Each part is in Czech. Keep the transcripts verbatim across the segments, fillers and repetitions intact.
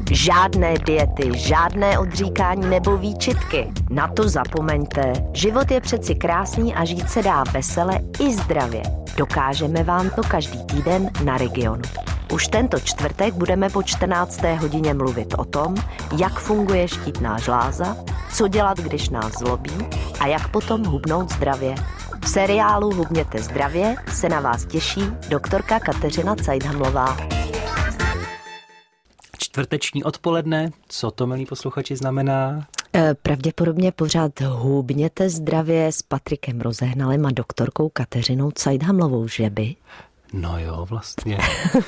Žádné diety, žádné odříkání nebo výčitky. Na to zapomeňte. Život je přeci krásný a žít se dá vesele i zdravě. Dokážeme vám to každý týden na Regionu. Už tento čtvrtek budeme po čtrnácté hodině mluvit o tom, jak funguje štítná žláza, co dělat, když nás zlobí a jak potom hubnout zdravě. V seriálu Hubněte zdravě se na vás těší doktorka Kateřina Cajdhamlová. Čtvrteční odpoledne, co to, milí posluchači, znamená? Pravděpodobně pořád Hubněte zdravě s Patrikem Rozehnalem a doktorkou Kateřinou Cajdhamlovou, že by? No jo, vlastně.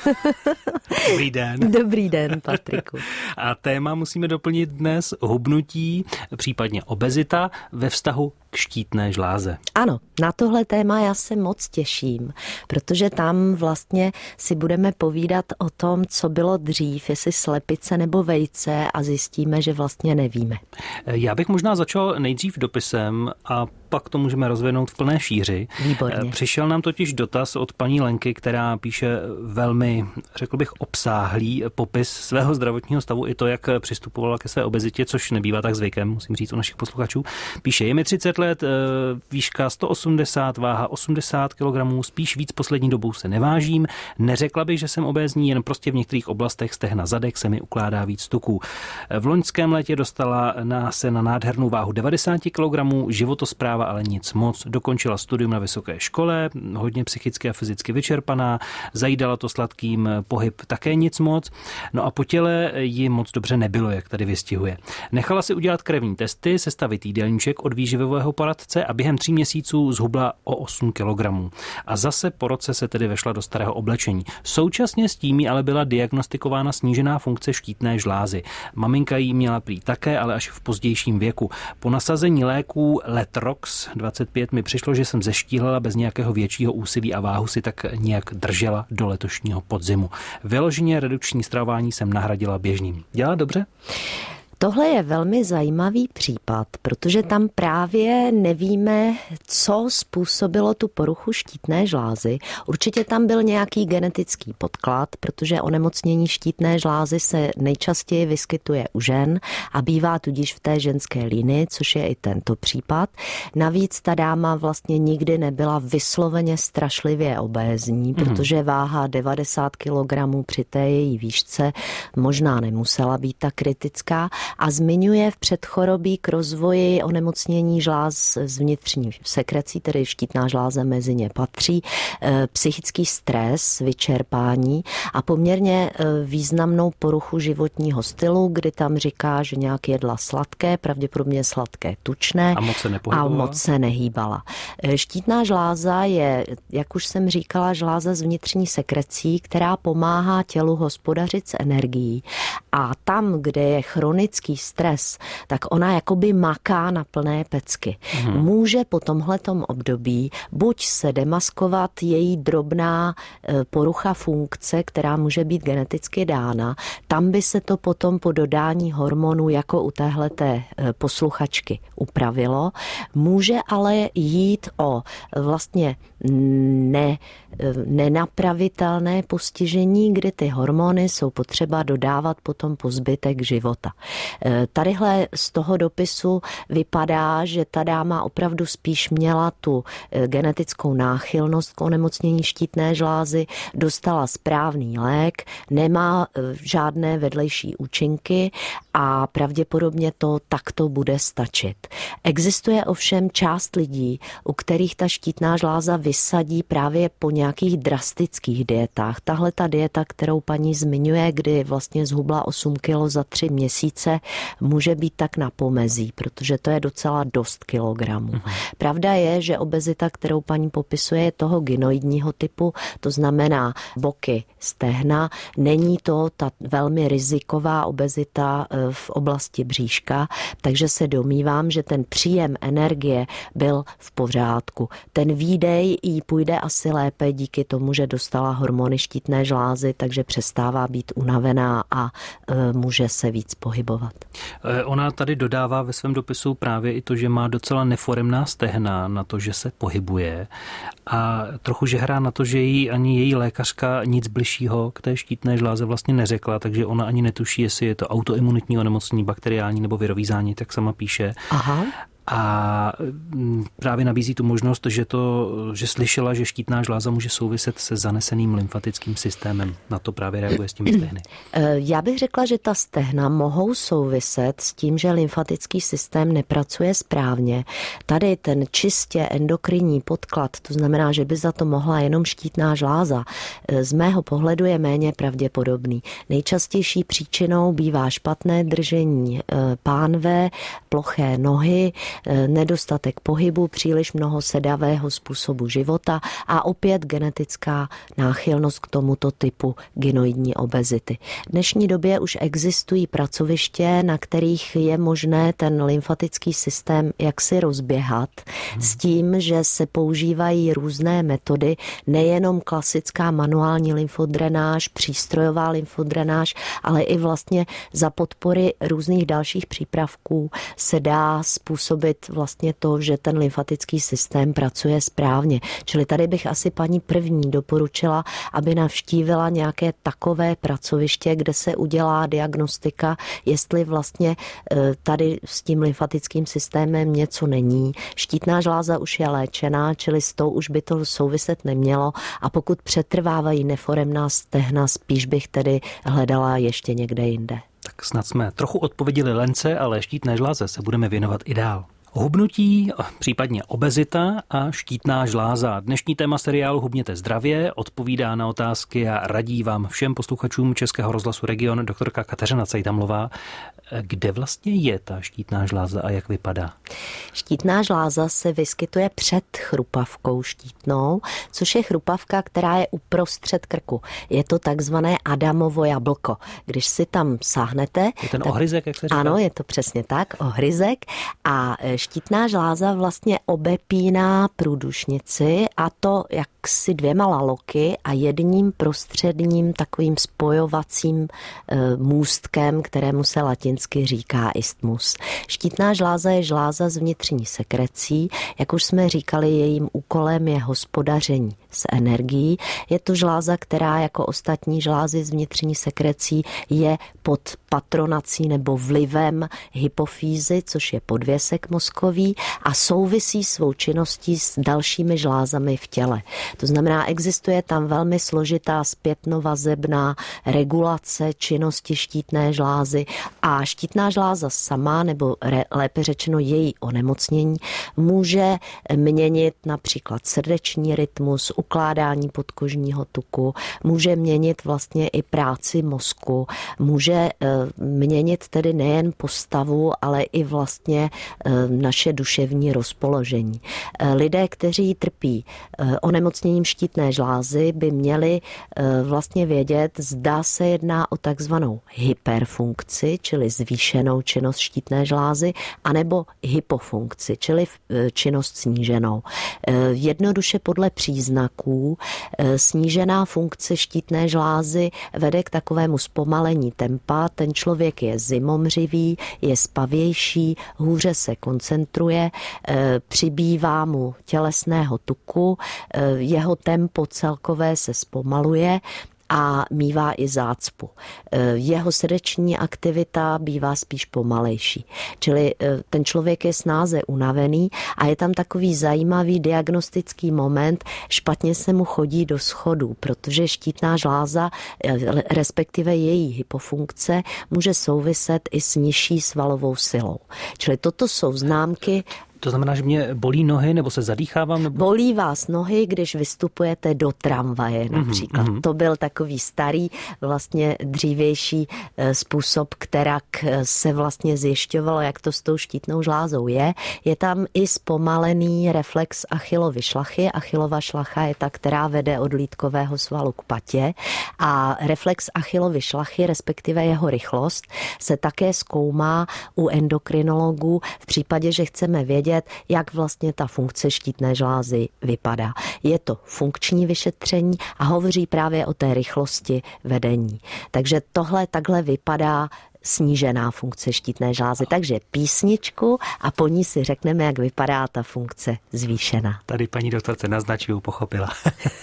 Dobrý den. Dobrý den, Patriku. A téma musíme doplnit dnes hubnutí, případně obezita ve vztahu k štítné žláze. Ano, na tohle téma já se moc těším, protože tam vlastně si budeme povídat o tom, co bylo dřív, jestli slepice nebo vejce, a zjistíme, že vlastně nevíme. Já bych možná začal nejdřív dopisem a pak to můžeme rozvinout v plné šíři. Výborně. Přišel nám totiž dotaz od paní Lenky, která píše velmi, řekl bych, obsáhlý popis svého zdravotního stavu i to, jak přistupovala ke své obezitě, což nebývá tak zvykem, musím říct, u našich posluchačů. Píše, je mi třicet let, výška sto osmdesát, váha osmdesát kilogramů, spíš víc poslední dobou se nevážím. Neřekla bych, že jsem obézní, jen prostě v některých oblastech stehna zadek se mi ukládá víc tuků. V loňském létě dostala na se na nádhernou váhu devadesát kilogramů, životospráva ale nic moc. Dokončila studium na vysoké škole, hodně psychicky a fyzicky vyčerpaná, zajídala to sladkým, pohyb také nic moc. No a po těle ji moc dobře nebylo, jak tady vystihuje. Nechala si udělat krevní testy, sestavit jídelníček od výživového poradce a během tří měsíců zhubla o osm kilogramů. A zase po roce se tedy vešla do starého oblečení. Současně s tím jí ale byla diagnostikována snížená funkce štítné žlázy. Maminka jí měla prý také, ale až v pozdějším věku. Po nasazení léků Letrox dvacet pět mi přišlo, že jsem zeštíhlala bez nějakého většího úsilí a váhu si tak nějak držela do letošního podzimu. Vyloženě redukční stravování jsem nahradila běžným. Dělá dobře? Tohle je velmi zajímavý případ, protože tam právě nevíme, co způsobilo tu poruchu štítné žlázy. Určitě tam byl nějaký genetický podklad, protože onemocnění štítné žlázy se nejčastěji vyskytuje u žen a bývá tudíž v té ženské linii, což je i tento případ. Navíc ta dáma vlastně nikdy nebyla vysloveně strašlivě obézní, mm. protože váha devadesát kilogramů při té její výšce možná nemusela být tak kritická. A zmiňuje v předchorobí k rozvoji onemocnění žláz z vnitřní sekrecí, tedy štítná žláza mezi ně patří, psychický stres, vyčerpání a poměrně významnou poruchu životního stylu, kdy tam říká, že nějak jedla sladké, pravděpodobně sladké tučné a moc se a moc se nehýbala. Štítná žláza je, jak už jsem říkala, žláza z vnitřní sekrecí, která pomáhá tělu hospodařit s energií. A tam, kde je chronický stres, tak ona jakoby maká na plné pecky. Hmm. Může po tomhletom období buď se demaskovat její drobná porucha funkce, která může být geneticky dána, tam by se to potom po dodání hormonů jako u téhleté posluchačky upravilo. Může ale jít o vlastně ne, nenapravitelné postižení, kdy ty hormony jsou potřeba dodávat potom po zbytek života. Tadyhle z toho dopisu vypadá, že ta dáma opravdu spíš měla tu genetickou náchylnost k onemocnění štítné žlázy, dostala správný lék, nemá žádné vedlejší účinky a pravděpodobně to takto bude stačit. Existuje ovšem část lidí, u kterých ta štítná žláza vysadí právě po nějakých drastických dietách. Tahle ta dieta, kterou paní zmiňuje, kdy vlastně zhubla osm kilo za tři měsíce, může být tak na pomezí, protože to je docela dost kilogramů. Uhum. Pravda je, že obezita, kterou paní popisuje, je toho gynoidního typu, to znamená boky, stehna. Není to ta velmi riziková obezita v oblasti bříška, takže se domnívám, že ten příjem energie byl v pořádku. Ten výdej jí půjde asi lépe díky tomu, že dostala hormony štítné žlázy, takže přestává být unavená a e, může se víc pohybovat. fungovat. Ona tady dodává ve svém dopisu právě i to, že má docela neforemná stehna na to, že se pohybuje a trochu žehrá na to, že jí ani její lékařka nic bližšího k té štítné žláze vlastně neřekla, takže ona ani netuší, jestli je to autoimunitní onemocnění, bakteriální nebo virový zánět, jak sama píše. Aha. A právě nabízí tu možnost, že, to, že slyšela, že štítná žláza může souviset se zaneseným lymfatickým systémem. Na to právě reaguje s těmi stehny. Já bych řekla, že ta stehna mohou souviset s tím, že lymfatický systém nepracuje správně. Tady ten čistě endokrinní podklad, to znamená, že by za to mohla jenom štítná žláza, z mého pohledu je méně pravděpodobný. Nejčastější příčinou bývá špatné držení pánve, ploché nohy, nedostatek pohybu, příliš mnoho sedavého způsobu života a opět genetická náchylnost k tomuto typu gynoidní obezity. V dnešní době už existují pracoviště, na kterých je možné ten lymfatický systém jaksi rozběhat hmm. s tím, že se používají různé metody, nejenom klasická manuální lymfodrenáž, přístrojová lymfodrenáž, ale i vlastně za podpory různých dalších přípravků se dá způsobit vlastně to, že ten lymfatický systém pracuje správně. Čili tady bych asi paní první doporučila, aby navštívila nějaké takové pracoviště, kde se udělá diagnostika, jestli vlastně tady s tím lymfatickým systémem něco není. Štítná žláza už je léčená, čili s tou už by to souviset nemělo a pokud přetrvávají neforemná stehna, spíš bych tedy hledala ještě někde jinde. Tak snad jsme trochu odpověděli Lence, ale štítné žláze se budeme věnovat i dál. Hubnutí, případně obezita a štítná žláza. Dnešní téma seriálu Hubněte zdravě odpovídá na otázky a radí vám všem posluchačům Českého rozhlasu Region doktorka Kateřina Cejtamlová. Kde vlastně je ta štítná žláza a jak vypadá? Štítná žláza se vyskytuje před chrupavkou štítnou, což je chrupavka, která je uprostřed krku. Je to takzvané Adamovo jablko. Když si tam sáhnete... Je ten tak, ohryzek, jak se říká? Ano, je to přesně tak, ohryzek. A štítná žláza vlastně obepíná průdušnici a to jaksi dvěma laloky a jedním prostředním takovým spojovacím e, můstkem, kterému se latinsky říká isthmus. Štítná žláza je žláza s vnitřní sekrecí. Jak už jsme říkali, jejím úkolem je hospodaření s energií. Je to žláza, která jako ostatní žlázy s vnitřní sekrecí je pod patronací nebo vlivem hypofýzy, což je podvěsek mozkový a souvisí svou činností s dalšími žlázami v těle. To znamená, existuje tam velmi složitá zpětnovazebná regulace činnosti štítné žlázy a štítná žláza sama, nebo re, lépe řečeno její onemocnění, může měnit například srdeční rytmus, ukládání podkožního tuku, může měnit vlastně i práci mozku, může měnit tedy nejen postavu, ale i vlastně naše duševní rozpoložení. Lidé, kteří trpí onemocněním štítné žlázy, by měli vlastně vědět, zda se jedná o takzvanou hyperfunkci, čili zvýšenou činnost štítné žlázy, anebo hypofunkci, čili činnost sníženou. Jednoduše podle příznaků snížená funkce štítné žlázy vede k takovému zpomalení tempa. Ten člověk je zimomřivý, je spavější, hůře se koncentruje, přibývá mu tělesného tuku, jeho tempo celkové se zpomaluje a mívá i zácpu. Jeho srdeční aktivita bývá spíš pomalejší. Čili ten člověk je snáze unavený a je tam takový zajímavý diagnostický moment, špatně se mu chodí do schodů, protože štítná žláza, respektive její hypofunkce, může souviset i s nižší svalovou silou. Čili toto jsou známky. To znamená, že mě bolí nohy nebo se zadýchávám? Nebo... Bolí vás nohy, když vystupujete do tramvaje například. Mm-hmm. To byl takový starý, vlastně dřívější způsob, kterak se vlastně zjišťovalo, jak to s tou štítnou žlázou je. Je tam i zpomalený reflex Achillovy šlachy. Achillova šlacha je ta, která vede od lýtkového svalu k patě. A reflex Achillovy šlachy, respektive jeho rychlost, se také zkoumá u endokrinologů v případě, že chceme vědět, jak vlastně ta funkce štítné žlázy vypadá. Je to funkční vyšetření a hovoří právě o té rychlosti vedení. Takže tohle takhle vypadá snížená funkce štítné žlázy. Takže písničku a po ní si řekneme, jak vypadá ta funkce zvýšená. Tady paní doktorce naznačuju, pochopila.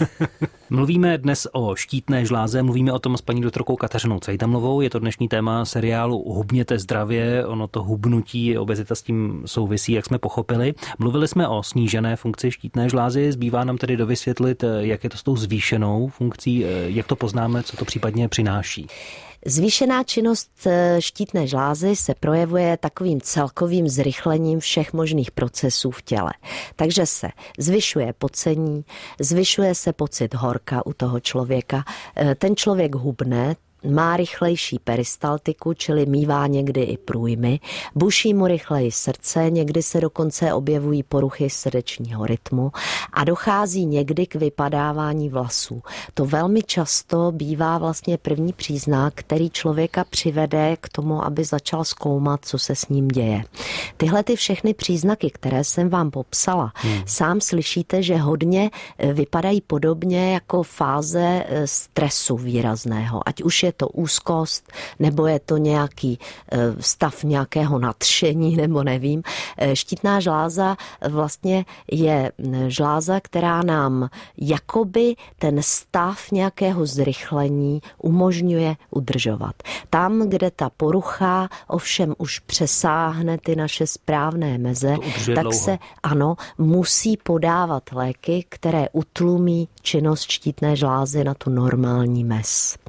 Mluvíme dnes o štítné žláze, mluvíme o tom s paní doktorkou Kateřinou Cejtamlovou. Je to dnešní téma seriálu Hubněte zdravě, ono to hubnutí, obezita s tím souvisí, jak jsme pochopili. Mluvili jsme o snížené funkci štítné žlázy, zbývá nám tedy dovysvětlit, jak je to s tou zvýšenou funkcí, jak to poznáme, co to případně přináší. Zvýšená činnost štítné žlázy se projevuje takovým celkovým zrychlením všech možných procesů v těle. Takže se zvyšuje pocení, zvyšuje se pocit horka u toho člověka. Ten člověk hubne, má rychlejší peristaltiku, čili mívá někdy i průjmy, buší mu rychleji srdce, někdy se dokonce objevují poruchy srdečního rytmu a dochází někdy k vypadávání vlasů. To velmi často bývá vlastně první příznak, který člověka přivede k tomu, aby začal zkoumat, co se s ním děje. Tyhle ty všechny příznaky, které jsem vám popsala, hmm. sám slyšíte, že hodně vypadají podobně jako fáze stresu výrazného, ať už je to úzkost, nebo je to nějaký stav nějakého nadšení, nebo nevím. Štítná žláza vlastně je žláza, která nám jakoby ten stav nějakého zrychlení umožňuje udržovat. Tam, kde ta porucha ovšem už přesáhne ty naše správné meze, tak dlouho. se ano, musí podávat léky, které utlumí činnost štítné žlázy na tu normální mez.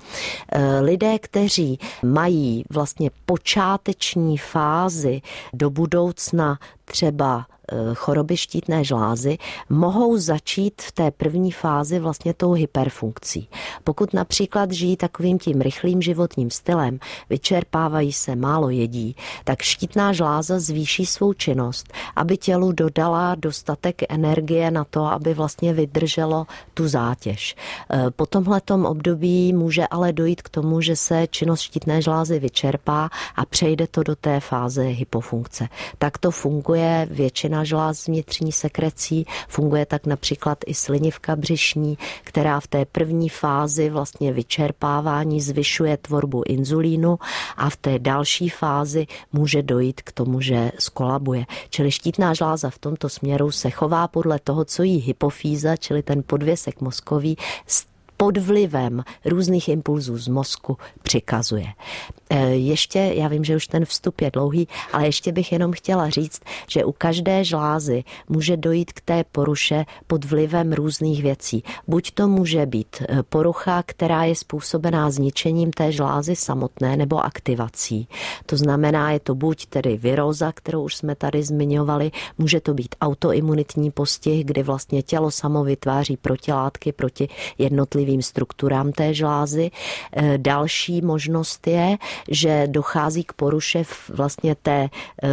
Lidé, kteří mají vlastně počáteční fázi do budoucna třeba choroby štítné žlázy, mohou začít v té první fázi vlastně tou hyperfunkcí. Pokud například žijí takovým tím rychlým životním stylem, vyčerpávají se, málo jedí, tak štítná žláza zvýší svou činnost, aby tělu dodala dostatek energie na to, aby vlastně vydrželo tu zátěž. Po tomhletom období může ale dojít k tomu, že se činnost štítné žlázy vyčerpá a přejde to do té fáze hypofunkce. Tak to funguje většina žláz vnitřní sekrecí, funguje tak například i slinivka břišní, která v té první fázi vlastně vyčerpávání zvyšuje tvorbu inzulínu a v té další fázi může dojít k tomu, že skolabuje. Čili štítná žláza v tomto směru se chová podle toho, co jí hypofýza, čili ten podvěsek mozkový, pod vlivem různých impulzů z mozku přikazuje. Ještě, já vím, že už ten vstup je dlouhý, ale ještě bych jenom chtěla říct, že u každé žlázy může dojít k té poruše pod vlivem různých věcí. Buď to může být porucha, která je způsobená zničením té žlázy samotné nebo aktivací. To znamená, je to buď tedy viróza, kterou už jsme tady zmiňovali, může to být autoimunitní postih, kdy vlastně tělo samo vytváří protilátky proti jednotlivým strukturám té žlázy. Další možnost je, že dochází k poruše vlastně té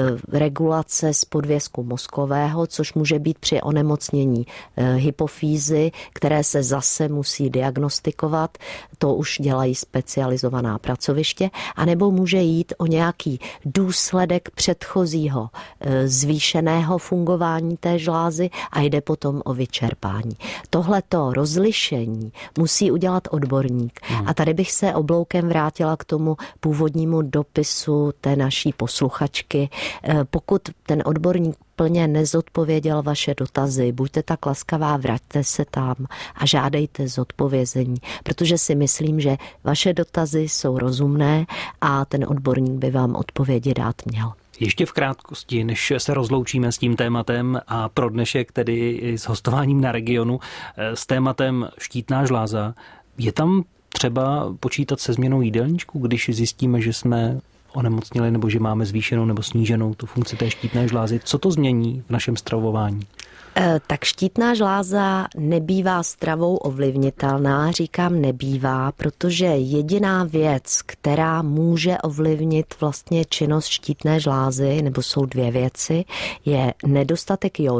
regulace z podvěsku mozkového, což může být při onemocnění hypofýzy, které se zase musí diagnostikovat. To už dělají specializovaná pracoviště. A nebo může jít o nějaký důsledek předchozího zvýšeného fungování té žlázy a jde potom o vyčerpání. Tohleto rozlišení musí udělat odborník. Hmm. A tady bych se obloukem vrátila k tomu původnímu dopisu té naší posluchačky. Pokud ten odborník plně nezodpověděl vaše dotazy, buďte tak laskavá, vraťte se tam a žádejte zodpovězení, protože si myslím, že vaše dotazy jsou rozumné a ten odborník by vám odpovědi dát měl. Ještě v krátkosti, než se rozloučíme s tím tématem a pro dnešek tedy s hostováním na Regionu s tématem štítná žláza, je tam třeba počítat se změnou jídelníčku, když zjistíme, že jsme onemocněli nebo že máme zvýšenou nebo sníženou tu funkci té štítné žlázy? Co to změní v našem stravování? Tak štítná žláza nebývá stravou ovlivnitelná, říkám nebývá, protože jediná věc, která může ovlivnit vlastně činnost štítné žlázy, nebo jsou dvě věci, je nedostatek jodu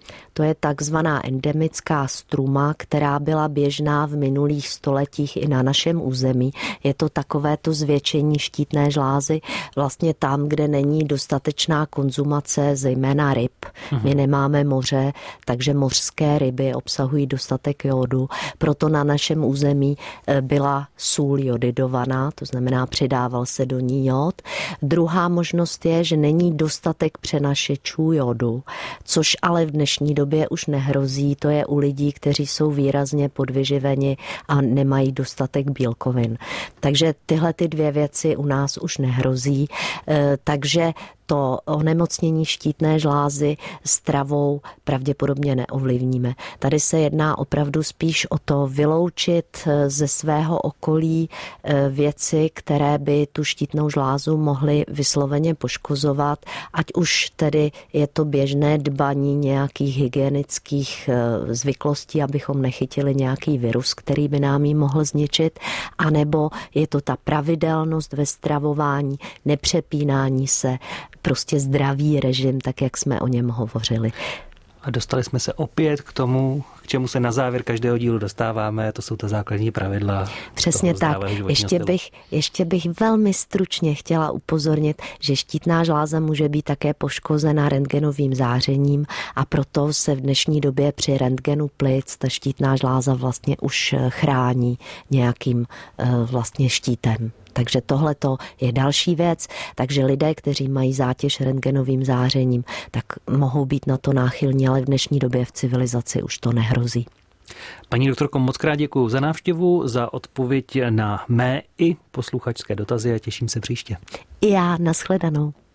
To je takzvaná endemická struma, která byla běžná v minulých stoletích i na našem území. Je to takovéto zvětšení štítné žlázy vlastně tam, kde není dostatečná konzumace, zejména ryb. Mhm. My nemáme moře, takže mořské ryby obsahují dostatek jodu. Proto na našem území byla sůl jodidovaná, to znamená přidával se do ní jod. Druhá možnost je, že není dostatek přenašečů jodu, což ale v dnešní době už nehrozí. To je u lidí, kteří jsou výrazně podvyživeni a nemají dostatek bílkovin. Takže tyhle ty dvě věci u nás už nehrozí. Takže to onemocnění štítné žlázy stravou pravděpodobně neovlivníme. Tady se jedná opravdu spíš o to vyloučit ze svého okolí věci, které by tu štítnou žlázu mohly vysloveně poškozovat, ať už tedy je to běžné dbaní nějakých hygienických zvyklostí, abychom nechytili nějaký virus, který by nám ji mohl zničit, anebo je to ta pravidelnost ve stravování, nepřepínání se, prostě zdravý režim, tak jak jsme o něm hovořili. A dostali jsme se opět k tomu, k čemu se na závěr každého dílu dostáváme, to jsou ta základní pravidla. Přesně tak. Ještě bych, ještě bych velmi stručně chtěla upozornit, že štítná žláza může být také poškozena rentgenovým zářením a proto se v dnešní době při rentgenu plic ta štítná žláza vlastně už chrání nějakým vlastně štítem. Takže tohleto je další věc. Takže lidé, kteří mají zátěž rentgenovým zářením, tak mohou být na to náchylní, ale v dnešní době v civilizaci už to nehrozí. Paní doktorko, moc krát děkuju za návštěvu, za odpověď na mé i posluchačské dotazy a těším se příště. I já, nashledanou.